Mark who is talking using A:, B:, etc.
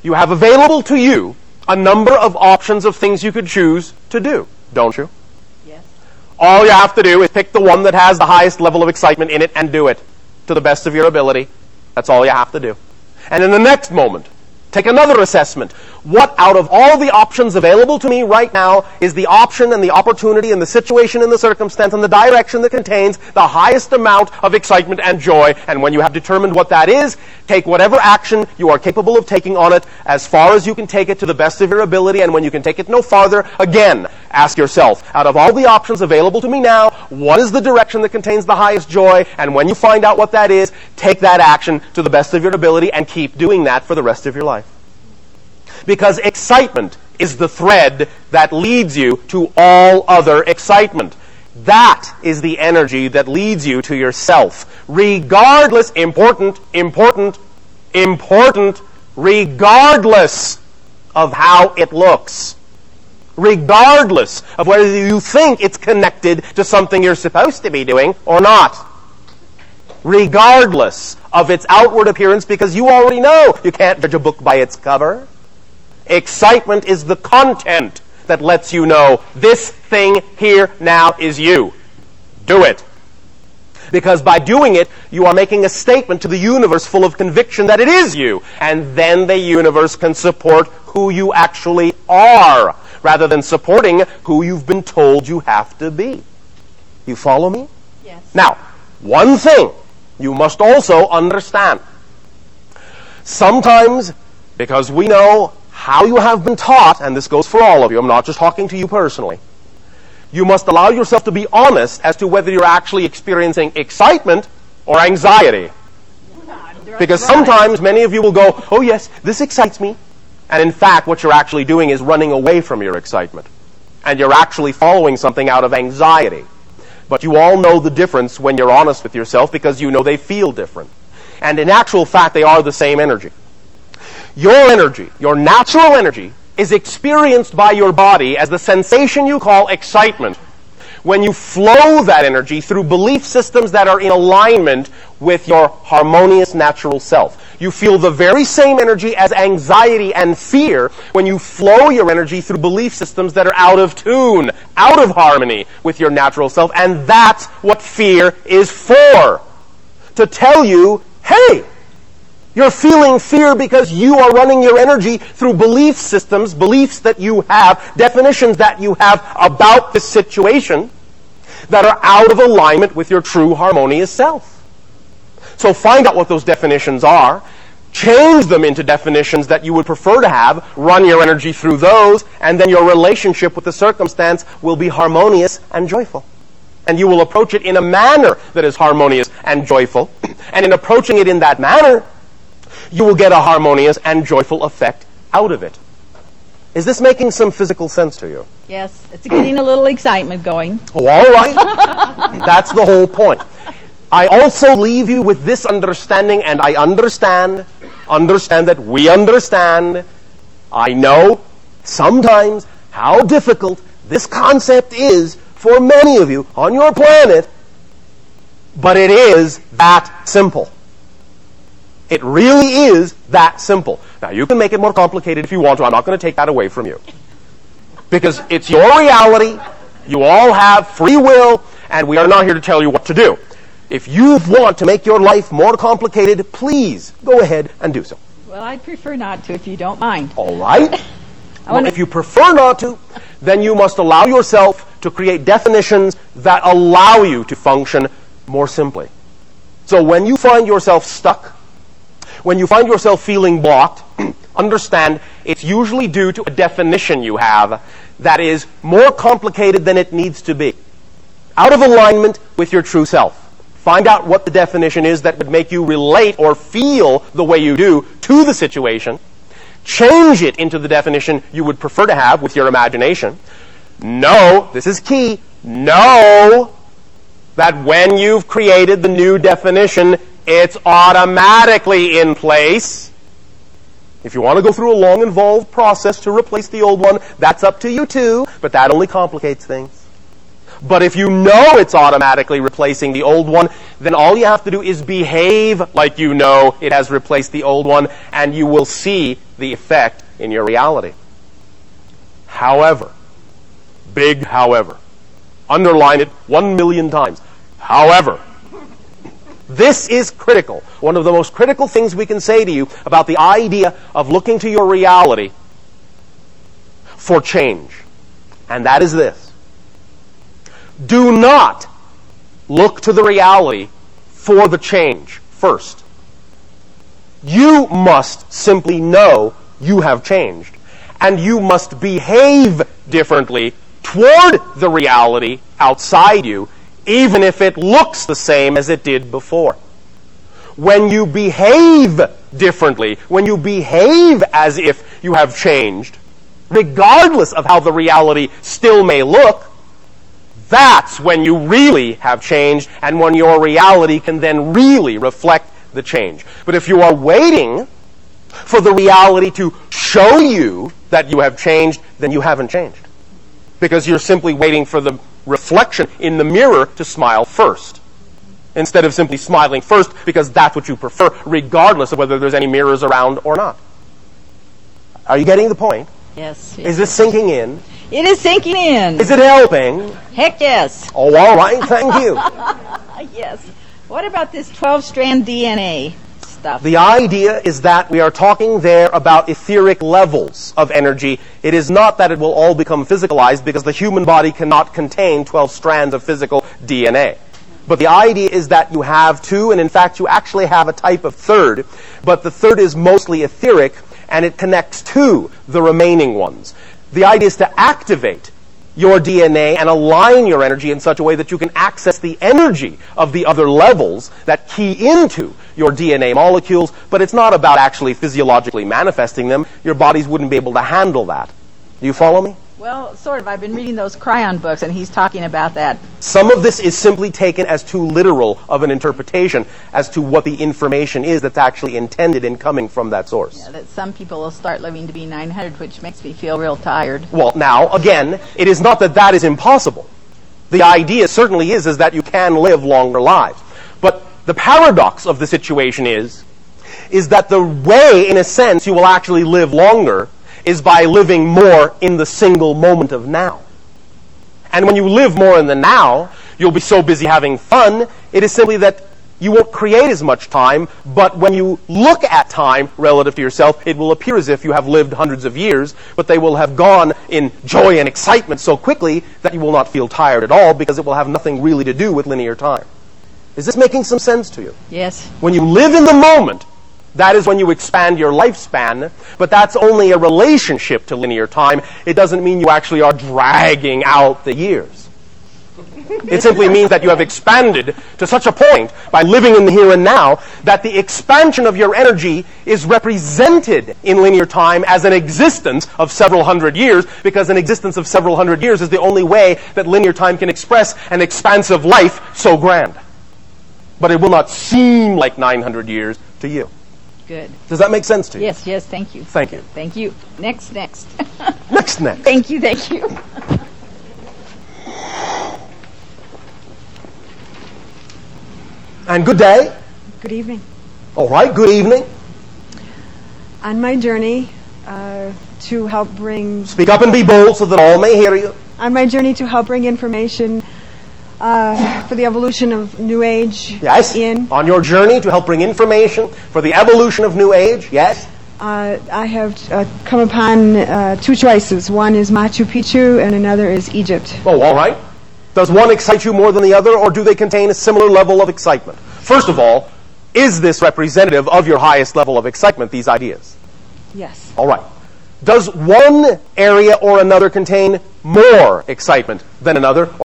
A: You have available to you a number of options of things you could choose to do, don't you?
B: Yes.
A: All you have to do is pick the one that has the highest level of excitement in it and do it to the best of your ability. That's all you have to do. And in the next moment, take another assessment. What out of all the options available to me right now is the option and the opportunity and the situation and the circumstance and the direction that contains the highest amount of excitement and joy? And when you have determined what that is, take whatever action you are capable of taking on it as far as you can take it to the best of your ability. And when you can take it no farther, again, ask yourself, out of all the options available to me now, what is the direction that contains the highest joy? And when you find out what that is, take that action to the best of your ability and keep doing that for the rest of your life. Because excitement is the thread that leads you to all other excitement. That is the energy that leads you to yourself. Regardless, important, regardless of how it looks. Regardless of whether you think it's connected to something you're supposed to be doing or not. Regardless of its outward appearance, because you already know you can't judge a book by its cover. Excitement is the content that lets you know this thing here now is you. Do it. Because by doing it, you are making a statement to the universe full of conviction that it is you. And then the universe can support who you actually are, rather than supporting who you've been told you have to be. You follow me?
B: Yes.
A: Now, one thing you must also understand. Sometimes, because we know how you have been taught, and this goes for all of you, I'm not just talking to you personally, you must allow yourself to be honest as to whether you're actually experiencing excitement or anxiety. Because sometimes many of you will go, oh yes, this excites me. And in fact, what you're actually doing is running away from your excitement. And you're actually following something out of anxiety. But you all know the difference when you're honest with yourself, because you know they feel different. And in actual fact, they are the same energy. Your energy, your natural energy, is experienced by your body as the sensation you call excitement. When you flow that energy through belief systems that are in alignment with your harmonious natural self. You feel the very same energy as anxiety and fear when you flow your energy through belief systems that are out of tune, out of harmony with your natural self. And that's what fear is for. To tell you, hey, you're feeling fear because you are running your energy through belief systems, beliefs that you have, definitions that you have about the situation that are out of alignment with your true harmonious self. So find out what those definitions are, change them into definitions that you would prefer to have, run your energy through those, and then your relationship with the circumstance will be harmonious and joyful. And you will approach it in a manner that is harmonious and joyful. And in approaching it in that manner, you will get a harmonious and joyful effect out of it. Is this making some physical sense to you?
B: Yes, it's getting a little excitement going.
A: Oh, all right. That's the whole point. I also leave you with this understanding, and I understand that we understand. I know sometimes how difficult this concept is for many of you on your planet, but it is that simple. It really is that simple. Now, you can make it more complicated if you want to. I'm not going to take that away from you. Because it's your reality. You all have free will, and we are not here to tell you what to do. If you want to make your life more complicated, please go ahead and do so.
B: Well, I'd prefer not to, if you don't mind.
A: All right. Well, if you prefer not to, then you must allow yourself to create definitions that allow you to function more simply. So when you find yourself stuck, when you find yourself feeling blocked, understand it's usually due to a definition you have that is more complicated than it needs to be. Out of alignment with your true self. Find out what the definition is that would make you relate or feel the way you do to the situation. Change it into the definition you would prefer to have with your imagination. Know, this is key, know that when you've created the new definition, it's automatically in place. If you want to go through a long, involved process to replace the old one, that's up to you too, but that only complicates things. But if you know it's automatically replacing the old one, then all you have to do is behave like you know it has replaced the old one, and you will see the effect in your reality. However, big however, underline it 1,000,000 times. However, this is critical. One of the most critical things we can say to you about the idea of looking to your reality for change. And that is this. Do not look to the reality for the change first. You must simply know you have changed. And you must behave differently toward the reality outside you, even if it looks the same as it did before. When you behave differently, when you behave as if you have changed, regardless of how the reality still may look, that's when you really have changed, and when your reality can then really reflect the change. But if you are waiting for the reality to show you that you have changed, then you haven't changed. Because you're simply waiting for the reflection in the mirror to smile first, instead of simply smiling first because that's what you prefer, regardless of whether there's any mirrors around or not. Are you getting the point?
B: Yes.
A: Is this sinking in?
B: It is sinking in.
A: Is it helping?
B: Heck yes.
A: Oh, all right. Thank you.
B: Yes. What about this 12-strand DNA stuff?
A: The idea is that we are talking there about etheric levels of energy. It is not that it will all become physicalized, because the human body cannot contain 12 strands of physical DNA. But the idea is that you have two, and in fact you actually have a type of third, but the third is mostly etheric, and it connects to the remaining ones. The idea is to activate your DNA and align your energy in such a way that you can access the energy of the other levels that key into your DNA molecules, but it's not about actually physiologically manifesting them. Your bodies wouldn't be able to handle that. Do you follow me?
B: Well, sort of. I've been reading those Cryon books, and he's talking about that.
A: Some of this is simply taken as too literal of an interpretation as to what the information is that's actually intended in coming from that source.
B: Yeah, that some people will start living to be 900, which makes me feel real tired.
A: Well, now, again, it is not that that is impossible. The idea certainly is that you can live longer lives. But the paradox of the situation is that the way, in a sense, you will actually live longer is by living more in the single moment of now. And when you live more in the now, you'll be so busy having fun, it is simply that you won't create as much time, but when you look at time relative to yourself, it will appear as if you have lived hundreds of years, but they will have gone in joy and excitement so quickly that you will not feel tired at all, because it will have nothing really to do with linear time. Is this making some sense to you?
B: Yes.
A: When you live in the moment, that is when you expand your lifespan, but that's only a relationship to linear time. It doesn't mean you actually are dragging out the years. It simply means that you have expanded to such a point by living in the here and now that the expansion of your energy is represented in linear time as an existence of several hundred years, because an existence of several hundred years is the only way that linear time can express an expansive life so grand. But it will not seem like 900 years to you.
B: Good.
A: Does that make sense to you?
B: Yes, yes, thank you.
A: Thank you.
B: Thank you. Next.
A: Next.
B: Thank you.
A: And good day.
C: Good evening.
A: All right, good evening.
C: On my journey to help bring...
A: Speak up and be bold so that all may hear you.
C: On my journey to help bring information for the evolution of New Age.
A: Yes. On your journey to help bring information for the evolution of New Age. Yes.
C: I have come upon two choices. One is Machu Picchu and another is Egypt.
A: Oh, all right. Does one excite you more than the other, or do they contain a similar level of excitement? First of all, is this representative of your highest level of excitement, these ideas?
C: Yes.
A: All right. Does one area or another contain more excitement than another,